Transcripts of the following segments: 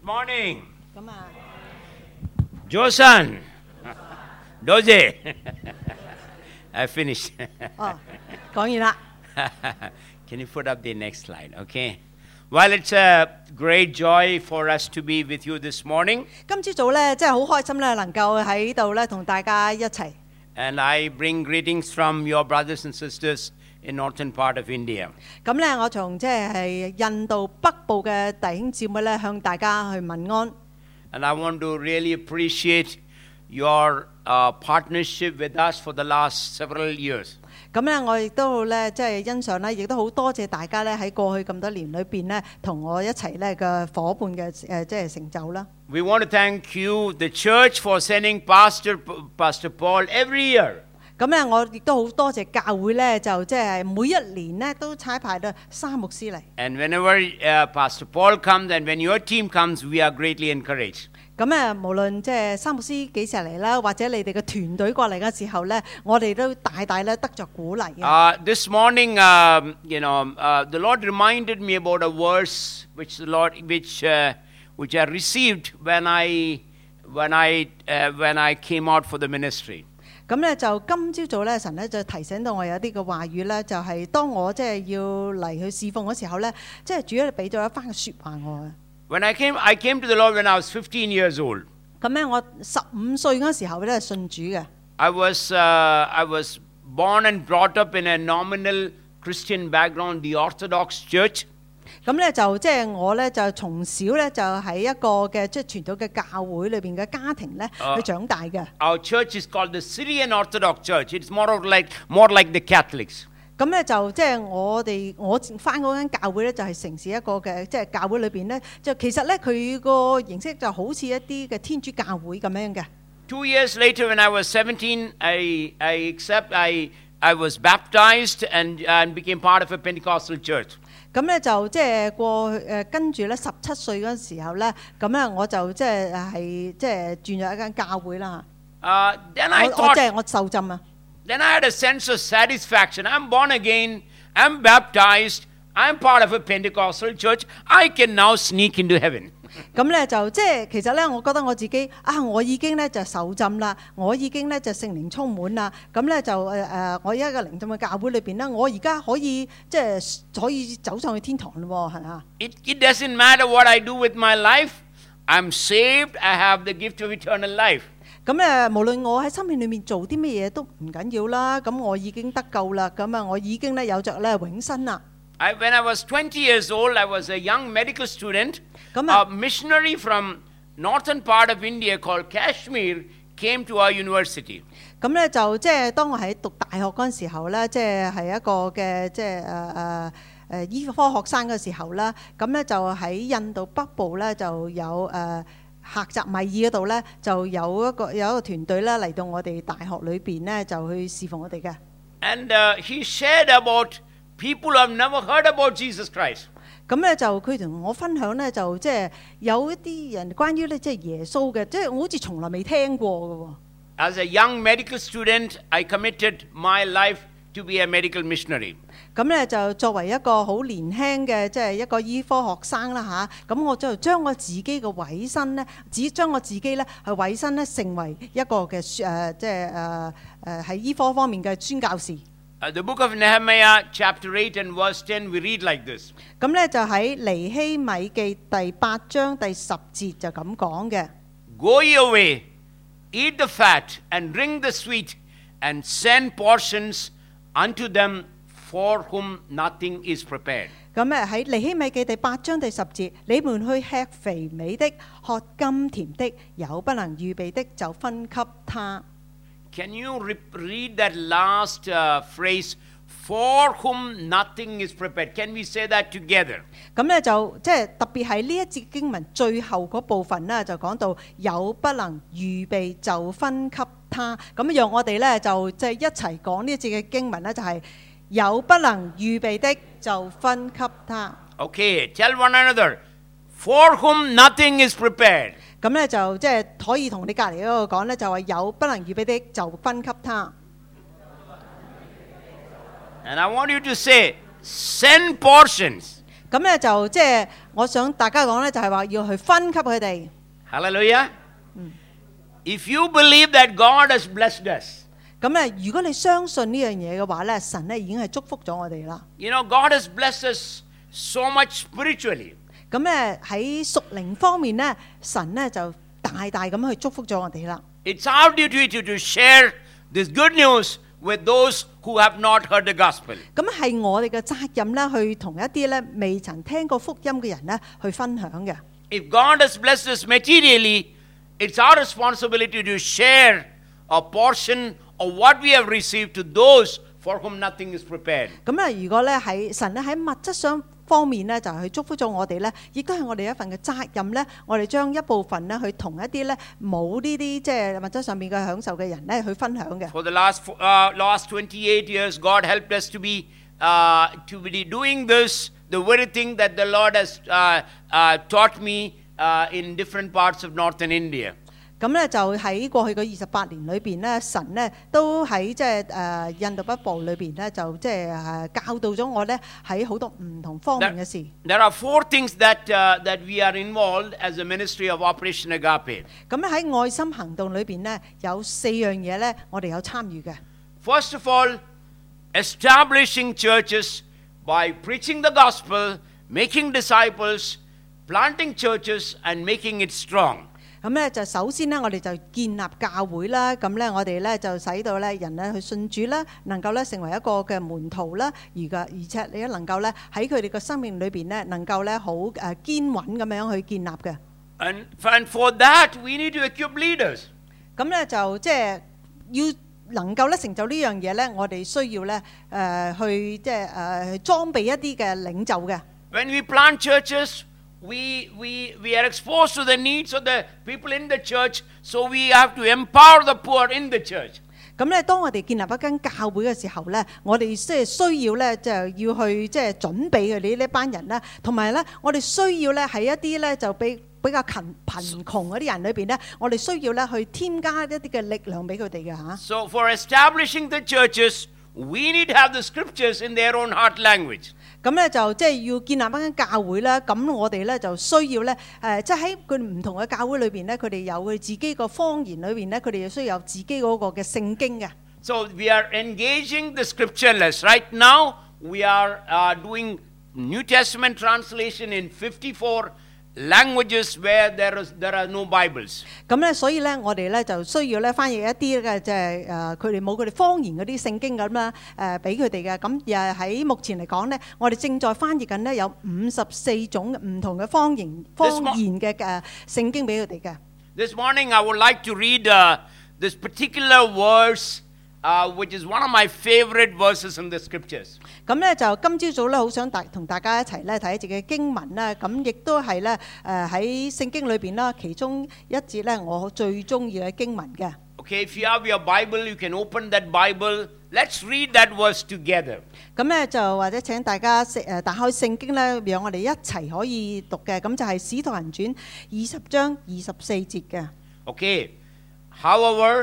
morning. 咁啊， Josan. Doze. I finished. 哦，講完啦。 Can you put up the next slide? Okay. Well, it's a great joy for us to be with you this morning. 今朝早咧，真係好開心咧，能夠喺度咧同大家一齊。 And I bring greetings from your brothers and sisters in northern part of India. 咁咧，我從即係印度北部嘅弟兄姊妹咧，向大家去問安。 And I want to really appreciate your partnership with us for the last several years. 咁咧，我亦都咧即係欣賞咧，亦都好多謝大家咧喺過去咁多年裏邊咧，同我一齊咧嘅夥伴嘅即係成就啦。 We want to thank you, the church, for sending Pastor Paul every year. 咁咧，我亦都好多謝教會咧，就即係每一年咧都差派到3牧師嚟。 And whenever Pastor Paul comes and when your team comes, we are greatly encouraged. 咁啊，無論即係3牧師幾時嚟啦，或者你哋嘅團隊過嚟嘅時候咧，我哋都大大咧得着鼓勵嘅。 This morning, the Lord reminded me about a verse which I received when I came out for the ministry. 咁咧就今朝早咧，神咧就提醒到我有啲嘅話語咧，就係當我即係要嚟去侍奉嘅時候咧，即係主咧俾咗一番嘅説話我嘅。 When I came to the Lord when I was 15 years old. 咁咧，我15歲嗰時候咧信主嘅。 I was born and brought up in a nominal Christian background, the Orthodox Church. 咁咧就即係我咧就從小咧就喺一個嘅即係傳統嘅教會裏邊嘅家庭咧去長大嘅。 Our church is called the Syrian Orthodox Church. It's more like the Catholics. 咁咧就即係我返嗰間教會咧，就係城市一個嘅即係教會裏邊咧，就其實咧佢個形式就好似一啲嘅天主教會咁樣嘅。 2 years later, when I was 17, I was baptized and became part of a Pentecostal church. 咁咧就即係跟住咧17歲嗰時候咧，咁咧我就即係轉咗一間教會啦。 Then I 我 thought, 即係我受浸啊。 then I had a sense of satisfaction. I'm born again. I'm baptized. I'm part of a Pentecostal church. I can now sneak into heaven. 咁咧就即係其實咧，我覺得我自己我已經咧就受浸啦，我已經咧就聖靈充滿啦。咁咧就我一個靈浸嘅教會裏邊咧，我而家可以即係可以走上去天堂咯，係嘛？ It doesn't matter what I do with my life. I'm saved. I have the gift of eternal life. 咁無論我喺生命裏面做啲乜嘢都唔緊要啦。咁我已經得救啦。咁我已經咧有着咧永生啦。 When I was 20 years old, I was a young medical student. A missionary from northern part of India called Kashmir came to our university. 咁咧就即係當我喺讀大學嗰陣時候咧，即係一個嘅即係醫科學生嘅時候啦。咁咧就喺印度北部咧就有喀什米爾嗰度咧就有一個團隊咧嚟到我哋大學裏邊咧就去侍奉我哋嘅。 And he shared about people who have never heard about Jesus Christ. 咁咧就佢同我分享咧就即係有一啲人關於咧即係耶穌嘅，即係我好似從來未聽過嘅喎。 As a young medical student, I committed my life to be a medical missionary. 咁咧就作為一個好年輕嘅即係一個醫科學生啦嚇，咁我就將我自己嘅委身咧，將我自己咧係委身咧成為一個嘅即係喺醫科方面嘅宣教士。 The book of Nehemiah, chapter 8 and verse 10, we read like this. 咁咧就喺尼希米記第8章第10節就咁講嘅。 Go ye away, eat the fat, and drink the sweet, and send portions unto them for whom nothing is prepared. 咁喺尼希米記第8章第10節，你們去吃肥美的，喝甘甜的，有不能預備的就分給他。 Can you read that last phrase, for whom nothing is prepared? Can we say that together? 咁咧就即係特別係呢一節經文最後嗰部分咧，就講到有不能預備就分給他。咁讓我哋咧就即係一齊講呢一節嘅經文咧，就係有不能預備的就分給他。 Okay, tell one another, for whom nothing is prepared. 咁咧就即係可以同你隔離嗰個講咧，就話有不能預備的就分給他。 And I want you to say, send portions. 咁咧就即係我想大家講咧，就係話要去分給佢哋。 Hallelujah. If you believe that God has blessed us, 咁咧，如果你相信呢樣嘢嘅話咧，神咧已經係祝福咗我哋啦。 You know, God has blessed us so much spiritually. 咁咧喺屬靈方面咧，神咧就大大咁去祝福咗我哋啦。 It's our duty to share this good news with those who have not heard the gospel. 咁係我哋嘅責任咧，去同一啲咧未曾聽過福音嘅人咧去分享嘅。 If God has blessed us materially, it's our responsibility to share a portion of what we have received to those for whom nothing is prepared. 咁啊，如果咧喺神咧喺物質上方面咧，就係去祝福咗我哋咧，亦都係我哋一份嘅責任咧。我哋將一部分咧去同一啲咧冇呢啲即係物質上面嘅享受嘅人咧去分享嘅。 For the last 28 years, God helped us to be doing this, the very thing that the Lord has taught me in different parts of northern India. 咁咧就喺過去嘅28年裏邊咧，神咧都喺即係印度北部裏邊咧，就即係教導咗我咧喺好多唔同方面嘅事。 There are 4 things that we are involved as a ministry of Operation Agape. 咁咧喺愛心行動裏邊咧，有4樣嘢咧，我哋有參與嘅。 First of all, establishing churches by preaching the gospel, making disciples, planting churches, and making it strong. 咁咧就首先咧，我哋就建立教會啦。咁咧，我哋咧就使到咧人咧去信主啦，能夠咧成為一個嘅門徒啦。而且你能夠咧喺佢哋嘅生命裏邊咧，能夠咧好堅穩咁樣去建立嘅。 And for that, we need to equip leaders. 咁咧就即係要能夠咧成就呢樣嘢咧，我哋需要咧去即係裝備一啲嘅領袖嘅。 When we plant churches, we are exposed to the needs of the people in the church, so we have to empower the poor in the church. 咁咧，當我哋建立一間教會嘅時候咧，我哋即係需要咧，就要去即係準備佢哋呢班人咧，同埋咧，我哋需要咧喺一啲咧就比較貧窮嗰啲人裏邊咧，我哋需要咧去添加一啲嘅力量俾佢哋嘅嚇。 So for establishing the churches, we need to have the scriptures in their own heart language. 咁咧就即係要建立一間教會啦。咁我哋咧就需要咧即係喺佢唔同嘅教會裏邊咧，佢哋有佢自己個方言裏邊咧，佢哋需要有自己嗰個嘅聖經嘅。 So we are engaging the scriptureless. Right now, we are doing New Testament translation in 54 languages where there are no Bibles. 咁咧，所以咧，我哋咧就需要咧翻譯一啲嘅即係佢哋冇佢哋方言嗰啲聖經咁啦，俾佢哋嘅。咁喺目前嚟講咧，我哋正在翻譯緊咧有54種唔同嘅方言嘅聖經俾佢哋嘅。 This morning I would like to read this particular verse, which is one of my favorite verses in the scriptures. 咁咧就今朝早咧，好想同大家一齊咧睇一節嘅經文啦。咁亦都係咧喺聖經裏邊啦，其中一節咧我最中意嘅經文嘅。 Okay, if you have your Bible, you can open that Bible. Let's read that verse together. 咁咧就或者請大家打開聖經咧，讓我哋一齊可以讀嘅。咁就係《使徒行傳》20章24節嘅。 Okay, however,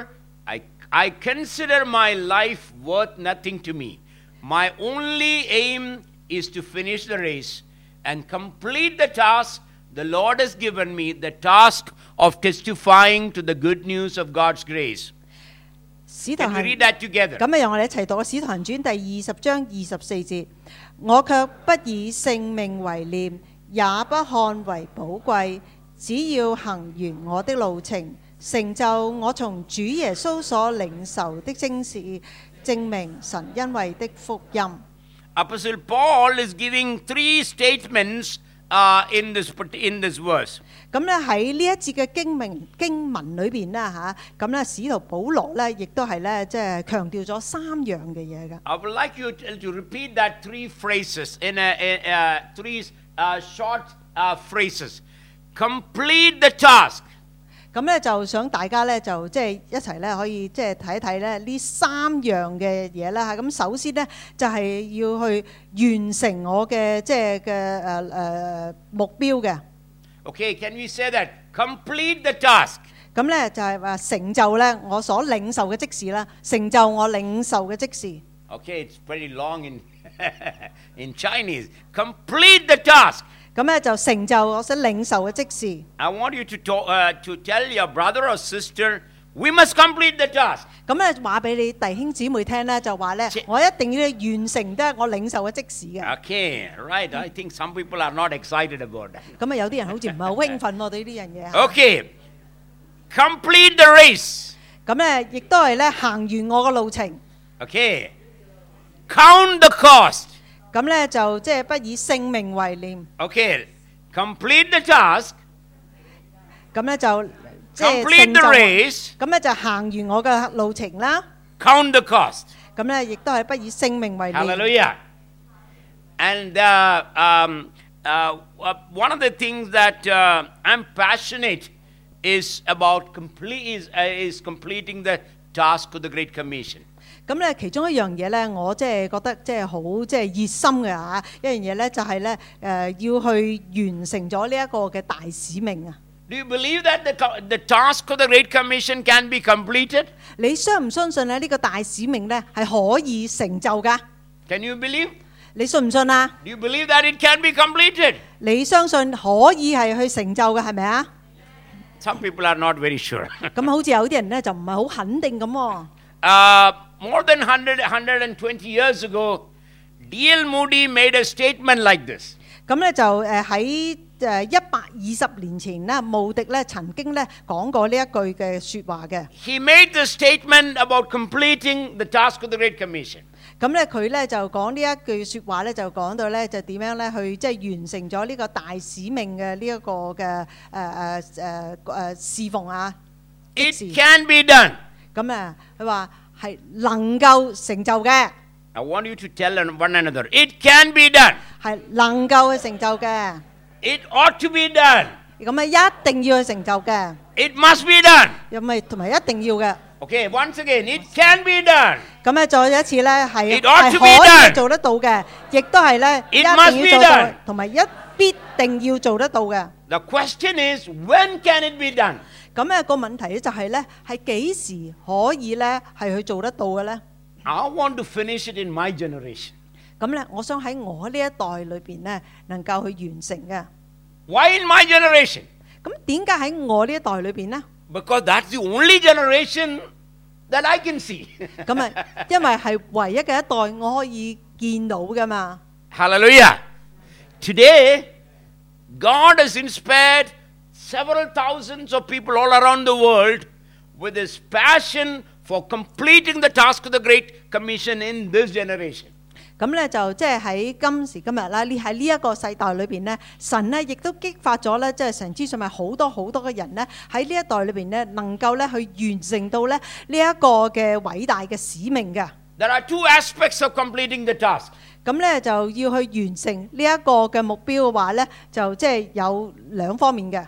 I consider my life worth nothing to me. My only aim is to finish the race and complete the task the Lord has given me, the task of testifying to the good news of God's grace. Can we read that together? 咁讓我哋一齊讀《使徒行傳》第20章24節。我卻不以性命為念，也不看為寶貴，只要行完我的路程，成就我從主耶穌所領受的證事，證明神恩惠的福音。 Apostle Paul is giving 3 statements in this verse. 咁咧喺呢一節嘅經文裏邊啦嚇，咁咧使徒保羅咧亦都係咧即係強調咗3樣嘅嘢嘅。 I would like you to repeat that 3 phrases in 3 short phrases. Complete the task. 咁咧就想大家咧就即係一齊咧可以即係睇一睇咧呢3樣嘅嘢啦嚇。咁首先咧就係要去完成我嘅即係嘅目標嘅。 Okay, can we say that? Complete the task. 咁咧就係話成就咧我所領受嘅職事啦，成就我領受嘅職事。 Okay, it's pretty long In Chinese, complete the task. 咁咧就成就我所領受嘅職事。 I want you to tell your brother or sister, we must complete the task. 咁咧話俾你弟兄姊妹聽咧，就話咧，我一定要完成得我領受嘅職事嘅。 Okay, right. I think some people are not excited about that. 咁啊，有啲人好似唔係好興奮喎對呢樣嘢。 Okay, complete the race. 咁咧亦都係咧行完我嘅路程。 Okay, count the cost. 咁咧就即係不以性命為念。 Okay, complete the task. 咁咧就即係 Complete 成 the 就。 race. 咁咧就行完我嘅路程啦。 Count the cost. 咁咧亦都係不以性命為念。 Hallelujah. And one of the things that I'm passionate is about is completing the task of the Great Commission. 咁咧其中一樣嘢咧，我即係覺得即係好即係熱心嘅嚇，一樣嘢咧就係咧要去完成咗呢一個嘅大使命啊！ Do you believe that the task of the Great Commission can be completed? 你相唔相信咧呢個大使命咧係可以成就㗎？ Can you believe? 你信唔信啊？ Do you believe that it can be completed? 你相信可以係去成就嘅係咪啊？ Some people are not very sure. 咁好似有啲人咧就唔係好肯定咁喎。 More than 120 years ago, D.L. Moody made a statement like this. 咁咧就喺120年前咧，慕迪咧曾經咧講過呢一句嘅説話嘅。 He made the statement about completing the task of the Great Commission. 咁咧佢咧就講呢一句説話咧，就講到咧就點樣咧去即係完成咗呢個大使命嘅呢一個嘅侍奉啊。 It can be done. 咁啊，佢話係能夠成就嘅。 I want you to tell one another, it can be done. 係能夠去成就嘅。 It ought to be done. 咁啊，一定要去成就嘅。 It must be done. 又咪同埋一定要嘅。 Okay, once again, it can be done. 咁咧，再一次咧係 It ought to be 可以 done. 做得到嘅，亦都係咧 It 一定 must be 要做到 done.， 同埋必定要做得到嘅。 The question is, when can it be done? 咁咧個問題咧就係咧係幾時可以咧係去做得到嘅咧？ I want to finish it in my generation. 咁咧，我想喺我呢一代裏邊咧能夠去完成嘅。 Why in my generation? 咁點解喺我呢一代裏邊咧？ Because that's the only generation that I can see. 咁啊，因為係唯一嘅一代我可以見到噶嘛。 Hallelujah. Today, God has inspired several thousands of people all around the world with His passion for completing the task of the Great Commission in this generation. 咁咧就即係喺今時今日啦，喺呢一個世代裏邊咧，神咧亦都激發咗咧，即係神之上咪好多好多嘅人咧喺呢一代裏邊咧，能夠咧去完成到咧呢一個嘅偉大嘅使命嘅。 There are two aspects of completing the task. 咁咧就要去完成呢一個嘅目標嘅話咧，就即係有兩方面嘅。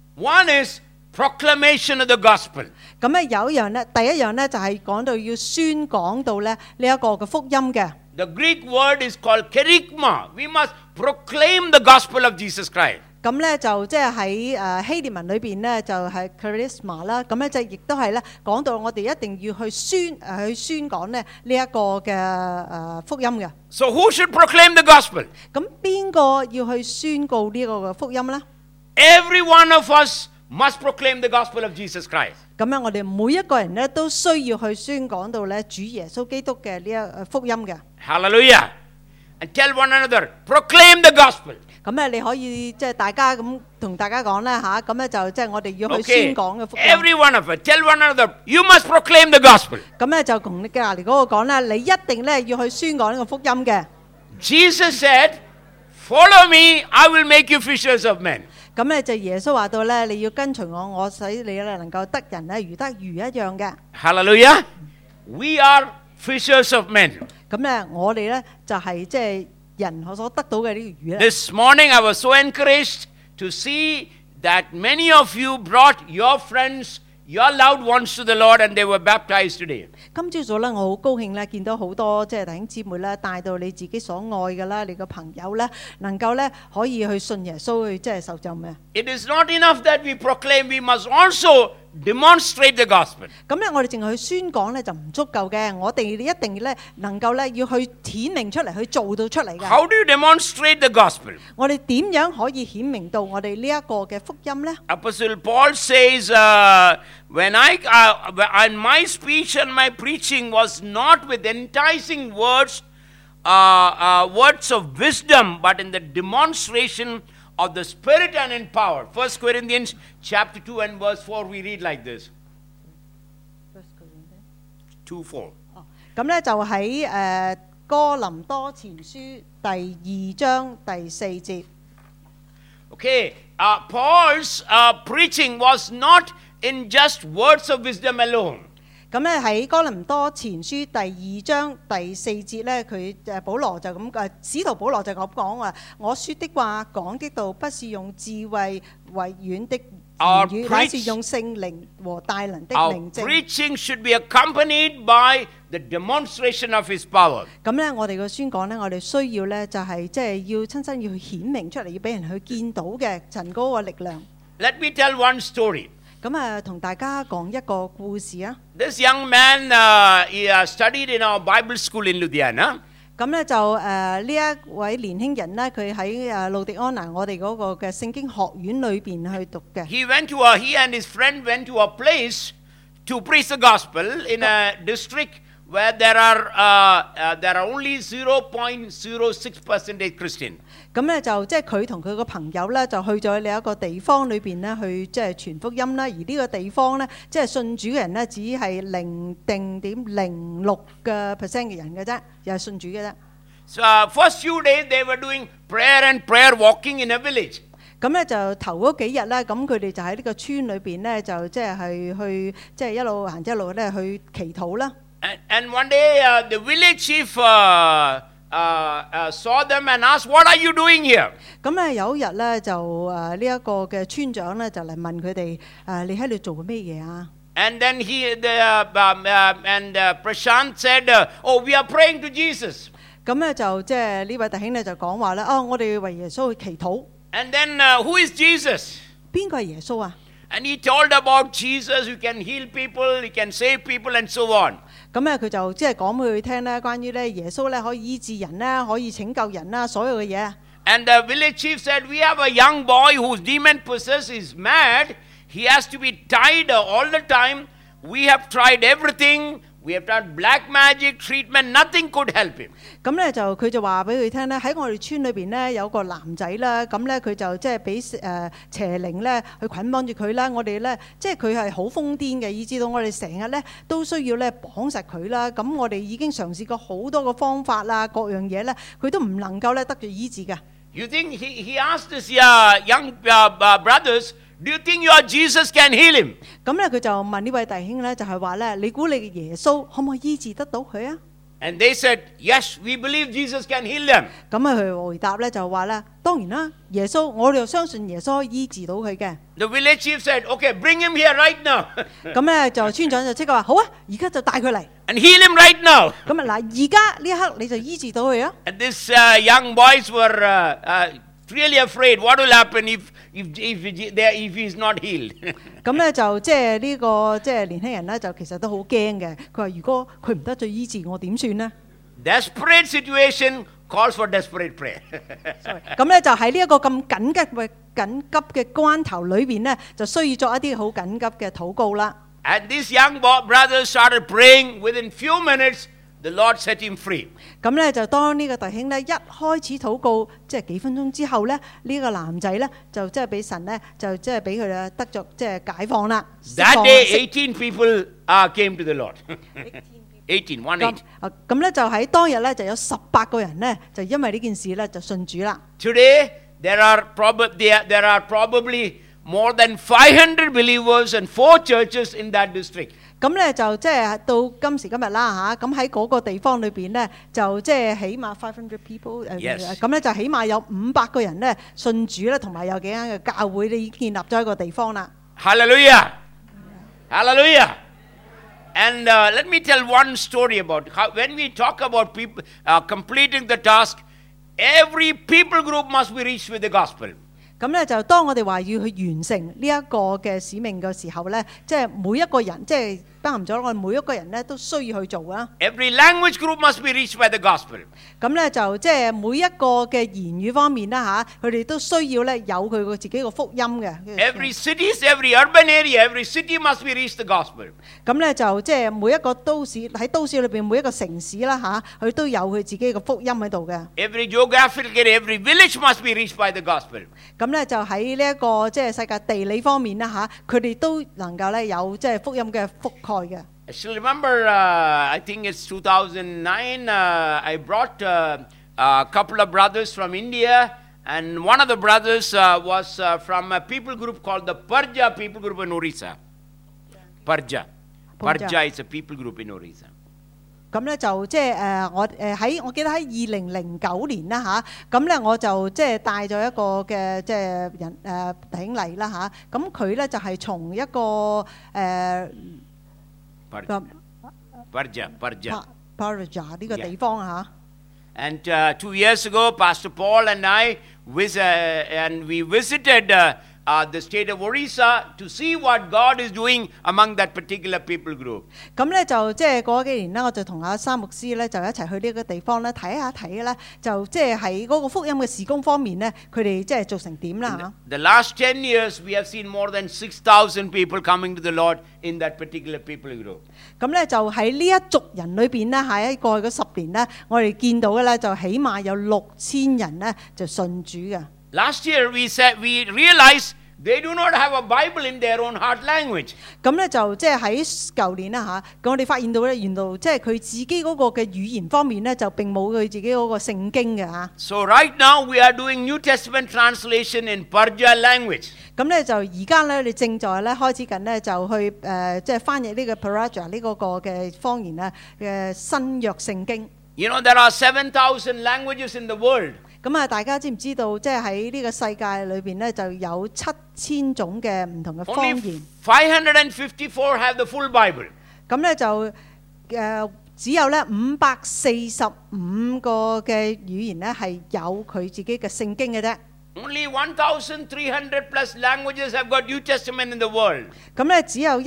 One is proclamation of the gospel. 咁咧有一樣咧，第一樣咧就係講到要宣講到咧呢一個嘅福音嘅。 The Greek word is called kerygma. We must proclaim the gospel of Jesus Christ. 咁咧就即係喺希臘文裏邊咧就係 charisma 啦，咁咧就亦都係咧講到我哋一定要去宣講咧呢一個嘅福音嘅。 So who should proclaim the gospel? 咁邊個要去宣告呢個嘅福音咧？ Every one of us must proclaim the gospel of Jesus Christ. 咁樣我哋每一個人咧都需要去宣講到咧主耶穌基督嘅呢一福音嘅。 Hallelujah. And tell one another, proclaim the gospel. 咁咧你可以即係大家咁同大家講啦嚇，咁咧就即係我哋要去 Okay. 宣講嘅福音。 Every one of us, tell one another, you must proclaim the gospel. 咁咧就同你隔離嗰個講啦，你一定咧要去宣講呢個福音嘅。 Jesus said, follow me, I will make you fishers of men. 咁咧就耶穌話到咧，你要跟隨我，我使你咧能夠得人咧如得魚一樣嘅。 Hallelujah. We are fishers of men. 咁咧我哋咧就係即係人所得到嘅呢條魚咧。 This morning I was so encouraged to see that many of you brought your friends, your loved ones to the Lord and they were baptized today. 今朝早咧，我好高興咧，見到好多即係弟兄姊妹咧，帶到你自己所愛嘅啦，你個朋友咧，能夠咧可以去信耶穌去即係受浸嘅。 It is not enough that we proclaim, we must also demonstrate the gospel. 咁咧，我哋淨係去宣講咧就唔足夠嘅，我哋一定咧能夠咧要去顯明出嚟，去做到出嚟嘅。 How do you demonstrate the gospel? 我哋點樣可以顯明到我哋呢一個嘅福音呢？ Apostle Paul says, when and my speech and my preaching was not with enticing words, words of wisdom, but in the demonstration of the Spirit and in power. 1 Corinthians chapter 2 and verse 4, we read like this. 2:4. 咁咧就喺哥林多前書第2章第4節。 Okay, Paul's preaching was not in just words of wisdom alone. 咁咧喺哥林多前書第2章第4節咧，佢保羅就咁使徒保羅就咁講話：我說的話講的道，不是用智慧委婉的言語，乃是用聖靈和大能的明證。 Preaching should be accompanied by the demonstration of His power. 咁咧，我哋嘅宣講咧，我哋需要咧就係即係要親身要去顯明出嚟，要俾人去見到嘅神嗰個力量。 Let me tell one story. 咁同大家講一個故事啊。 This young man he studied in our Bible school in Ludhiana. 咁咧就呢一位年輕人咧，佢喺路迪安娜我哋嗰個嘅聖經學院裏邊去讀嘅。 He and his friend went to a place to preach the gospel in a district where there are only 0.06% Christian. 咁咧就即係佢同佢個朋友咧，就去咗另一個地方裏邊咧，去即係傳福音啦。而呢個地方咧，即係信主嘅人咧，只係0.06%嘅人嘅啫，又係信主嘅啫。 So first few days they were doing prayer walking in a village. 咁咧就頭嗰幾日咧，咁佢哋就喺呢個村裏邊咧，就即係去即係一路行一路咧去祈禱啦。 And one day the village chief saw them and asked, "What are you doing here?" 咁咧有一日咧就呢一個嘅村長咧就嚟問佢哋你喺度做緊咩嘢啊？ And then Prashant said, "Oh, we are praying to Jesus." 咁咧就即係呢位弟兄咧就講話咧，我哋為耶穌去祈禱。 And then who is Jesus? 邊個係耶穌啊？ And he told about Jesus who can heal people, he can save people, and so on. 咁咧佢就即係講俾佢聽咧，關於咧耶穌咧可以醫治人啦，可以拯救人啦，所有嘅嘢。 And the village chief said, "We have a young boy whose demon possessed is mad. He has to be tied all the time. We have tried everything. We have done black magic treatment. Nothing could help him." 咁咧就佢就話俾佢聽咧，喺我哋村裏邊咧有個男仔啦，咁咧佢就即係俾邪靈咧去捆綁住佢啦。我哋咧即係佢係好瘋癲嘅，以至到我哋成日咧都需要咧綁實佢啦。咁我哋已經嘗試過好多個方法啦，各樣嘢咧佢都唔能夠咧得到醫治嘅。 You think he asked his young brothers, "Do you think your Jesus can heal him?" 咁咧佢就問呢位弟兄咧，就係話咧，你估你嘅耶穌可唔可以醫治得到佢啊？ And they said, "Yes, we believe Jesus can heal them." 咁佢回答咧就話咧，當然啦，耶穌我哋又相信耶穌可以醫治到佢嘅。 The village chief said, "Okay, bring him here right now." 咁咧就村長就即刻話好啊，而家就帶佢嚟。 And heal him right now. 咁啊嗱，而家呢一刻你就醫治到佢啊！ And these young boys were really afraid. What will happen if he is not healed? 咁咧就即係呢個即係年輕人咧就其實都好驚嘅。佢話如果佢唔得咗醫治，我點算呢？ Desperate situation calls for desperate prayer. 咁咧就喺呢一個咁緊急嘅關頭裏邊咧，就需要作一啲好緊急嘅禱告啦。 And these young brothers started praying. Within few minutes, the Lord set him free. 咁咧就當呢個弟兄咧一開始禱告，即係幾分鐘之後咧，呢個男仔咧就即係俾神咧就即係俾佢咧得咗即係解放啦。 That day, 18 people came to the Lord. 18. 咁咧就喺當日咧就有18個人咧就因為呢件事咧就信主啦。 Today, there are probably more than 500 believers and 4 churches in that district. 咁咧就即係到今時今日啦嚇，咁喺嗰個地方裏邊咧就即係起碼500 people， 咁咧就起碼有500個人咧信主咧，同埋有幾間嘅教會咧已經建立咗一個地方啦。 Hallelujah! Hallelujah! And let me tell one story about how when we talk about people completing the task, every people group must be reached with the gospel. 咁咧就當我哋話要去完成呢一個嘅使命嘅時候咧，即係每一個人，即係包含咗我哋每一個人咧，都需要去做啊。 Every language group must be reached by the gospel. 咁咧就即係每一個嘅言語方面啦嚇，佢哋都需要咧有佢個自己個福音嘅。 Every cities, every urban area, every city must be reached the gospel. 咁咧就即係每一個都市喺都市裏邊每一個城市啦嚇，佢都有佢自己個福音喺度嘅。 Every geographical area, every village must be reached by the gospel. 咁咧就喺呢一個即係世界地理方面啦嚇，佢哋都能夠咧有即係福音嘅覆蓋嘅。 I still remember, I think it's 2009, I brought a couple of brothers from India, and one of the brothers was from a people group called the Parja people group in Orissa. Parja. Parja is a people group in Orissa. 咁咧就即係我記得喺2009年啦嚇，咁咧我就即係帶咗一個嘅即係人弟兄嚟啦嚇，咁佢咧就係從一個Parja 呢個地方嚇。 And 2 years ago, Pastor Paul and I we visited the state of Orissa to see what God is doing among that particular people group. 咁咧就即係過幾年啦，我就同阿三牧師咧就一齊去呢個地方咧睇下咧，就即係喺嗰個福音嘅事工方面咧，佢哋即係做成點啦嚇。 The last 10 years, we have seen more than 6,000 people coming to the Lord in that particular people group. 咁咧就喺呢一族人裏邊咧，喺過去嗰10年咧，我哋見到嘅咧就起碼有6000人咧就信主嘅。 Last year we realized they do not have a Bible in their own heart language. 咁咧就即係喺舊年啦嚇，咁我哋發現到咧，原來即係佢自己嗰個嘅語言方面咧，就並冇佢自己嗰個聖經嘅嚇。 So right now we are doing New Testament translation in Parja language. 咁咧就而家咧，你正在咧開始緊咧，就去即係翻譯呢個 Parja 呢個嘅方言咧嘅新約聖經。 You know there are 7,000 languages in the world. 咁啊，大家知唔知道即係喺呢個世界裏邊咧，就有7000種嘅唔同嘅方言。 554 have the full Bible. 咁咧就只有咧545個嘅語言咧係有佢自己嘅聖經嘅啫。 Only 1,300 plus languages have got New Testament in the world. 咁咧只有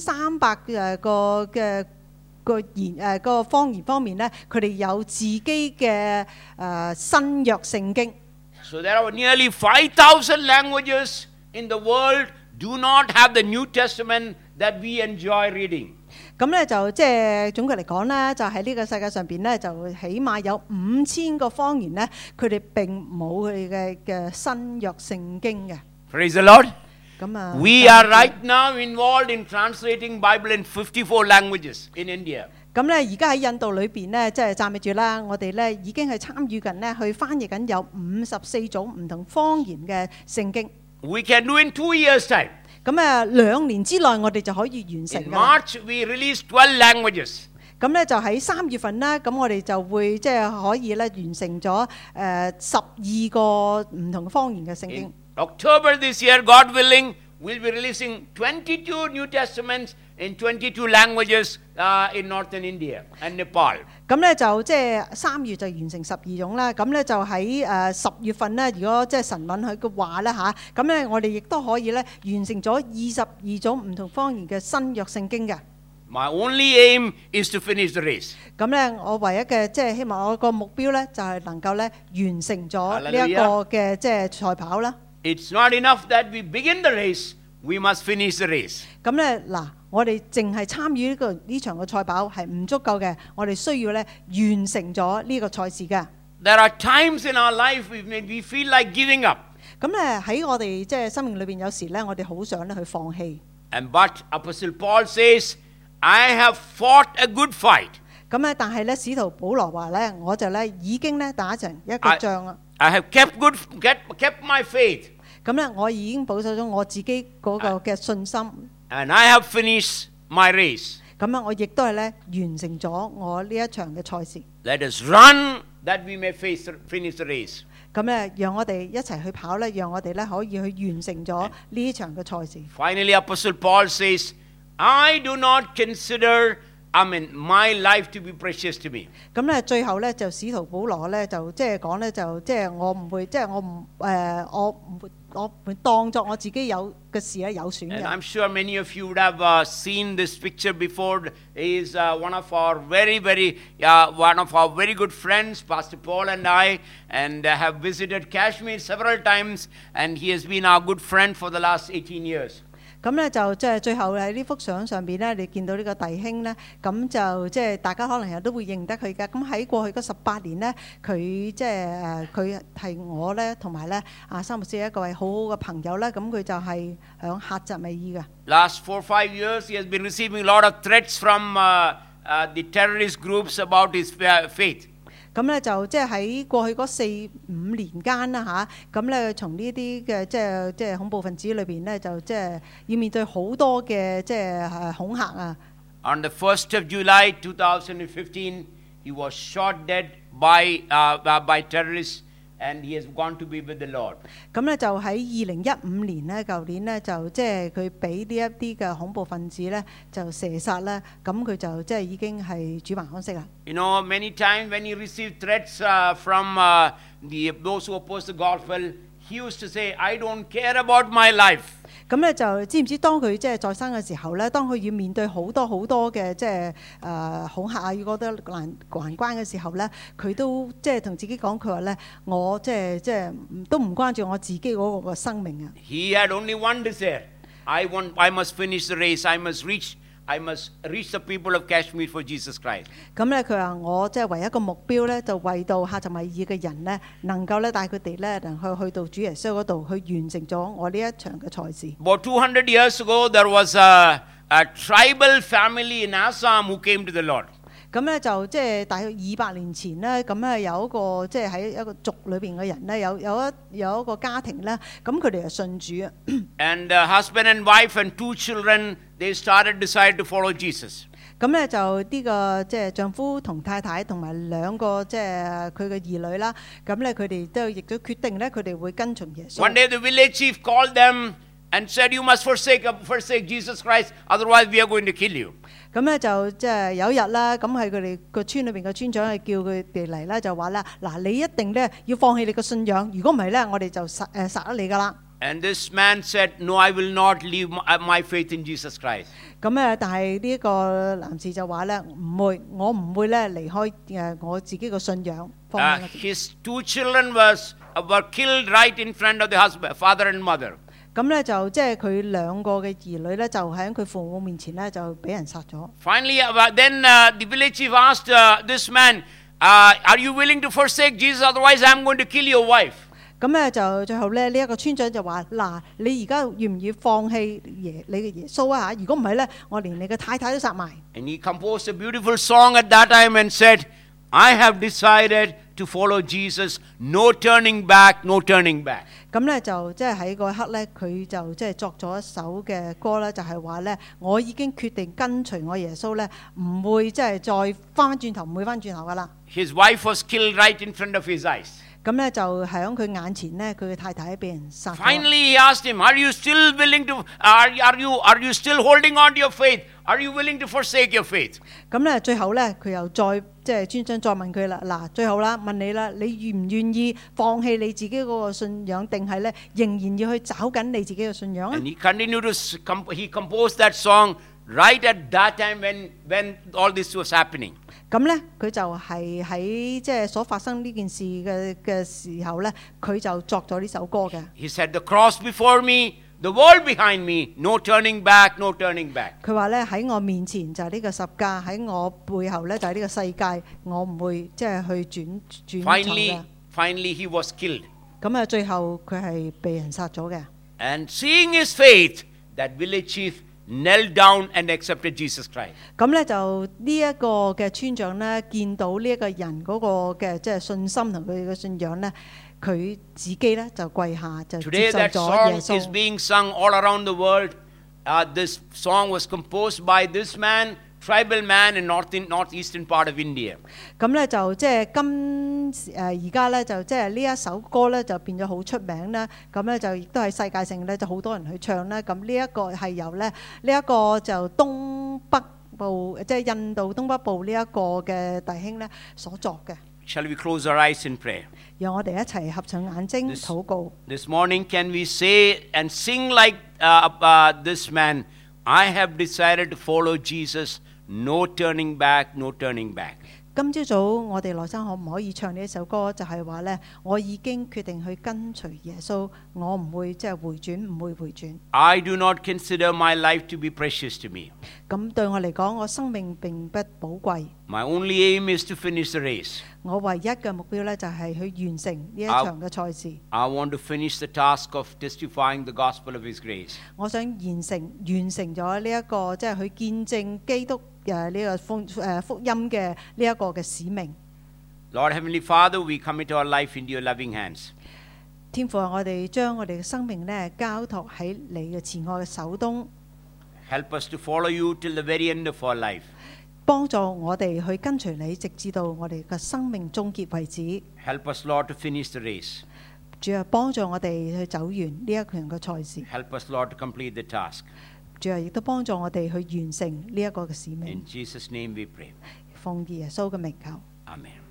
1300個嘅個方言方面咧，佢哋有自己嘅新約聖經。 So there are nearly 5,000 languages in the world do not have the New Testament that we enjoy reading. 咁咧就即係總括嚟講咧，就喺呢個世界上邊咧，就起碼有5000個方言咧，佢哋並冇佢嘅新約聖經嘅。 Praise the Lord. 咁啊 We are right now involved in translating Bible in 54 languages in India. 咁咧而家喺印度裏邊咧，即係讚美住啦，我哋咧已經係參與緊咧，去翻譯緊有54種唔同方言嘅聖經。 We can do in 2 years' time. 咁2年之內，我哋就可以完成 In 㗎啦。 March, we released 12 languages. 咁咧就喺3月份啦，咁我哋就會即係可以咧完成咗12個唔同方言嘅聖經。 October this year, God willing, we'll be releasing 22 New Testaments in 22 languages in northern India and Nepal. 咁咧就即係3月就完成12種啦。咁咧就喺10月份咧，如果即係神允許嘅話咧嚇，咁咧我哋亦都可以咧完成咗22種唔同方言嘅新約聖經嘅。 My only aim is to finish the race. 咁咧，我唯一嘅即係希望我個目標咧，就係能夠咧完成咗呢一個嘅即係賽跑啦。 It's not enough that we begin the race, we must finish the race. 咁咧嗱，我哋淨係參與呢場嘅賽跑係唔足夠嘅，我哋需要咧完成咗呢個賽事嘅。 There are times in our life we feel like giving up. 咁咧喺我哋即係生命裏邊，有時咧我哋好想咧去放棄。 But Apostle Paul says, I have fought a good fight. 咁咧，但係咧，使徒保羅話咧，我就咧已經咧打成一個仗啦。 I have kept my faith. 咁咧，我已經保守咗我自己嗰個嘅信心。 And I have finished my race. 咁啊，我亦都係咧完成咗我呢一場嘅賽事。 Let us run that we may finish the race. 咁咧，讓我哋一齊去跑咧，讓我哋咧可以去完成咗呢場嘅賽事。 Finally, Apostle Paul says, I do not consider my life to be precious to me. 咁咧，最後咧就使徒保羅咧就即係講咧就即係我唔會即係我唔我當作我自己有嘅事咧有損 And 嘅。 I'm sure many of you would have seen this picture before. He is one of our very good friends, Pastor Paul and I, and have visited Kashmir several times, and he has been our good friend for the last 18 years. 咁咧就即係最後喺呢幅相上邊咧，你見到呢個弟兄咧，咁就即係大家可能又都會認得佢嘅。咁喺過去嗰18年咧，佢即係佢係我咧同埋咧三牧師一個係好好嘅朋友咧，咁佢就係響喀什米爾嘅。 Last 4-5 years, he has been receiving a lot of threats from the terrorist groups about his faith. 咁咧就即係喺過去嗰4-5年間啦嚇，咁咧從呢啲嘅即係恐怖分子裏邊咧，就即係要面對好多嘅即係恐嚇啊。 On the 1st of July 2015, he was shot dead by terrorists, and he has gone to be with the Lord. 咁咧就喺2015年咧，舊年咧就即係佢俾呢一啲嘅恐怖分子咧就射殺咧，咁佢就即係已經係主懷安息啦。 You know, many times when he received threats from those who oppose the gospel, he used to say, "I don't care about my life." 咁咧就知唔知當佢即係在生嘅時候咧，當佢要面對好多嘅即係恐嚇啊，要覺得難關嘅時候咧，佢都即係同自己講，佢話咧，我即係都唔關注我自己嗰個生命啊。 He had only one desire: I must finish the race. I must reach the people of Kashmir for Jesus Christ. 咁咧，佢話我即係唯一一個目標咧，就為到喀什米爾嘅人咧，能夠咧帶佢哋咧能去到主耶穌嗰度，去完成咗我呢一場嘅賽事。 About 200 years ago, there was a tribal family in Assam who came to the Lord. 咁咧就即係大約200年前咧，咁咧有一個即係喺一個族裏邊嘅人咧，有一個家庭咧，咁佢哋就信主啊。 And husband and wife and 2 children, they decide to follow Jesus. 咁咧就呢個即係丈夫同太太同埋2個即係佢嘅兒女啦。咁咧佢哋亦都決定咧，佢哋會跟從耶穌。 One day the village chief called them and said, "You must forsake Jesus Christ, otherwise we are going to kill you." 咁咧就即係有一日啦，咁喺佢哋個村裏邊嘅村長係叫佢哋嚟啦，就話啦：嗱，你一定咧要放棄你嘅信仰，如果唔係咧，我哋就殺咗你噶啦。 And this man said, "No, I will not leave my faith in Jesus Christ." 咁咧，但係呢個男士就話咧：我唔會咧離開我自己嘅信仰。 His 2 children were killed right in front of the father and mother. 咁咧就即係佢2個嘅兒女咧，就喺佢父母面前咧就俾人殺咗。 Finally, then the village chief asked this man, "Are you willing to forsake Jesus? Otherwise, I'm going to kill your wife." 咁咧就最後咧，呢一個村長就話：嗱，你而家要唔要放棄你嘅耶穌啊？如果唔係咧，我連你嘅太太都殺埋。 And he composed a beautiful song at that time and said, "I have decided to follow Jesus, no turning back, no turning back." 咁咧就即係喺嗰一刻咧，佢就即係作咗一首嘅歌咧，就係話咧，我已經決定跟隨我耶穌咧，唔會即係再翻轉頭，唔會翻轉頭噶啦。 His wife was killed right in front of his eyes. 咁咧就喺佢眼前咧，佢嘅太太俾人殺咗。 Finally, he asked him, "Are you still willing to? Are you still holding on to your faith? Are you willing to forsake your faith?" 咁咧最後咧，佢又再即係村長再問佢啦，嗱，最後啦，問你啦，你願唔願意放棄你自己嗰個信仰，定係咧仍然要去找緊你自己嘅信仰啊？ And he continued he composed that song right at that time when all this was happening. 咁咧，佢就係喺即係所發生呢件事嘅時候咧，佢就作咗呢首歌嘅。 He said, "The cross before me, the world behind me, no turning back, no turning back." 佢話咧喺我面前就係呢個十架，喺我背後咧就係呢個世界，我唔會即係去轉錯嘅。 Finally, he was killed. 咁啊，最後佢係被人殺咗嘅。 And seeing his faith, that village chief knelt down and accepted Jesus Christ. 咁咧就呢一個嘅村長咧，見到呢一個人嗰個嘅即係信心同佢嘅信仰咧，佢自己咧就跪下就接受 Today that 咗耶 song is 穌。 being sung all around the world. This song was composed by this man, tribal man in northeastern part of India. 咁咧就即係而家咧就即係呢一首歌咧就變咗好出名啦。咁咧就亦都係世界性咧就好多人去唱啦。咁呢一個係由咧呢一個就東北部即係印度東北部呢一個嘅弟兄咧所作嘅。 Shall we close our eyes in prayer? 讓我哋一齊合上眼睛 This- 禱告。 This morning, can we say and sing like this man? I have decided to follow Jesus. No turning back, no turning back. 今朝早我哋內生可唔可以唱呢一首歌？就係話呢，我已經決定去跟隨耶穌，我唔會即係回轉，唔會回轉。 I do not consider my life to be precious to me. 咁對我嚟講，我生命並不寶貴。 My only aim is to finish the race. 我唯一嘅目標呢，就係去完成呢一場嘅賽事。 I want to finish the task of testifying the gospel of His grace. 我想完成咗呢一個即係去見證基督呢個福音嘅呢一個嘅使命。 Lord Heavenly Father, we commit our life into your loving hands. 天父啊，我哋將我哋嘅生命呢交託喺你嘅慈愛嘅手中， Help us to follow you till the very end of our life. 幫助我哋去跟隨你，直至到我哋嘅生命終結為止。 Help us, Lord, to finish the race. 主啊，幫助我哋去走完呢一場嘅賽事。 Help us, Lord, to complete the task. 主啊，亦都幫助我哋去完成呢一個嘅使命。 In Jesus' name we pray. 奉耶穌嘅名求。 Amen.